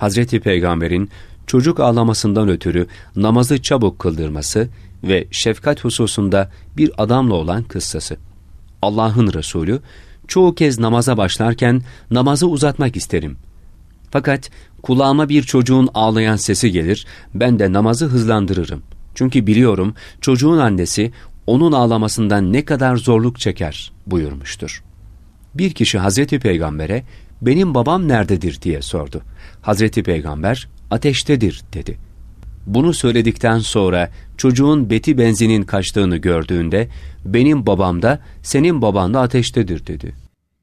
Hazreti Peygamber'in çocuk ağlamasından ötürü namazı çabuk kıldırması ve şefkat hususunda bir adamla olan kıssası. Allah'ın Resulü, çoğu kez namaza başlarken namazı uzatmak isterim. Fakat kulağıma bir çocuğun ağlayan sesi gelir, ben de namazı hızlandırırım. Çünkü biliyorum çocuğun annesi onun ağlamasından ne kadar zorluk çeker buyurmuştur. Bir kişi Hazreti Peygamber'e benim babam nerededir diye sordu. Hazreti Peygamber ateştedir dedi. Bunu söyledikten sonra çocuğun beti benzinin kaçtığını gördüğünde benim babam da senin baban da ateştedir dedi.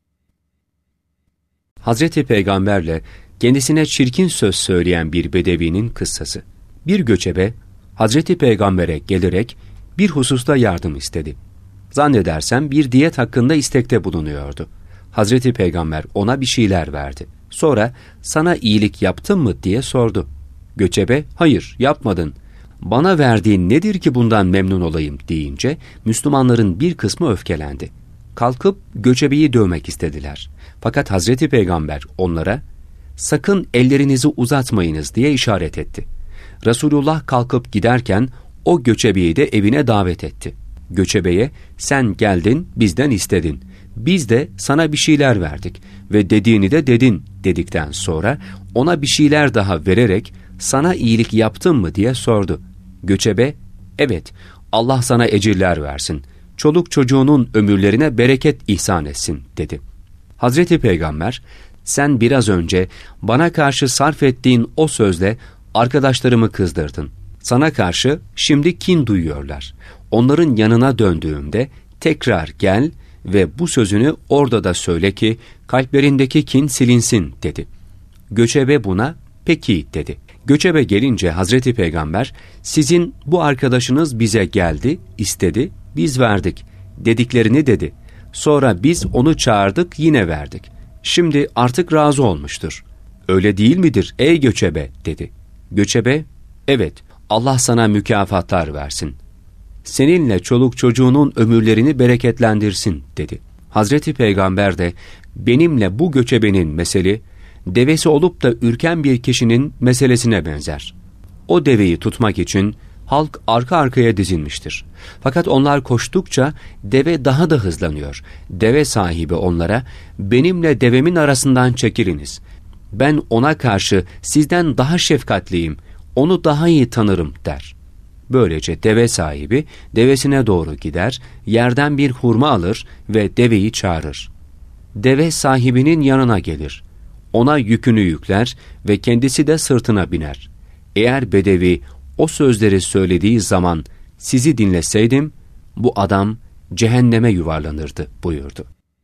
Hazreti Peygamberle kendisine çirkin söz söyleyen bir bedevinin kıssası. Bir göçebe Hazreti Peygamber'e gelerek bir hususta yardım istedi. Zannedersem bir diyet hakkında istekte bulunuyordu. Hazreti Peygamber ona bir şeyler verdi. Sonra sana iyilik yaptım mı diye sordu. Göçebe hayır yapmadın. Bana verdiğin nedir ki bundan memnun olayım deyince Müslümanların bir kısmı öfkelendi. Kalkıp göçebeyi dövmek istediler. Fakat Hazreti Peygamber onlara sakın ellerinizi uzatmayınız diye işaret etti. Resulullah kalkıp giderken o göçebeyi de evine davet etti. Göçebeye sen geldin bizden istedin. Biz de sana bir şeyler verdik ve dediğini de dedin dedikten sonra ona bir şeyler daha vererek sana iyilik yaptım mı diye sordu. Göçebe evet Allah sana ecirler versin. Çoluk çocuğunun ömürlerine bereket ihsan etsin dedi. Hazreti Peygamber sen biraz önce bana karşı sarf ettiğin o sözle arkadaşlarımı kızdırdın. Sana karşı şimdi kin duyuyorlar. Onların yanına döndüğümde tekrar gel ve bu sözünü orada da söyle ki kalplerindeki kin silinsin dedi. Göçebe buna peki dedi. Göçebe gelince Hazreti Peygamber sizin bu arkadaşınız bize geldi, istedi, biz verdik dediklerini dedi. Sonra biz onu çağırdık yine verdik. Şimdi artık razı olmuştur. Öyle değil midir ey göçebe dedi. Göçebe evet Allah sana mükafatlar versin. Seninle çoluk çocuğunun ömürlerini bereketlendirsin dedi. Hazreti Peygamber de benimle bu göçebenin meseli devesi olup da ürken bir kişinin meselesine benzer. O deveyi tutmak için halk arka arkaya dizilmiştir. Fakat onlar koştukça deve daha da hızlanıyor. Deve sahibi onlara benimle devemin arasından çekiliniz. Ben ona karşı sizden daha şefkatliyim, onu daha iyi tanırım der. Böylece deve sahibi devesine doğru gider, yerden bir hurma alır ve deveyi çağırır. Deve sahibinin yanına gelir. Ona yükünü yükler ve kendisi de sırtına biner. Eğer bedevi o sözleri söylediği zaman sizi dinleseydim, bu adam cehenneme yuvarlanırdı buyurdu.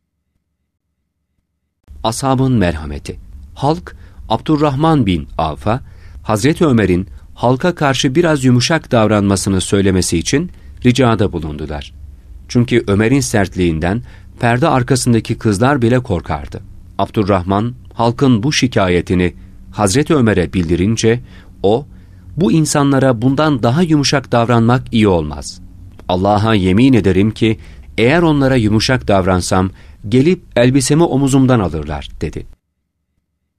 Ashabın merhameti. Halk Abdurrahman bin Avf'a Hazreti Ömer'in halka karşı biraz yumuşak davranmasını söylemesi için ricada bulundular. Çünkü Ömer'in sertliğinden perde arkasındaki kızlar bile korkardı. Abdurrahman halkın bu şikayetini Hazreti Ömer'e bildirince o, bu insanlara bundan daha yumuşak davranmak iyi olmaz. Allah'a yemin ederim ki eğer onlara yumuşak davransam gelip elbisemi omuzumdan alırlar dedi.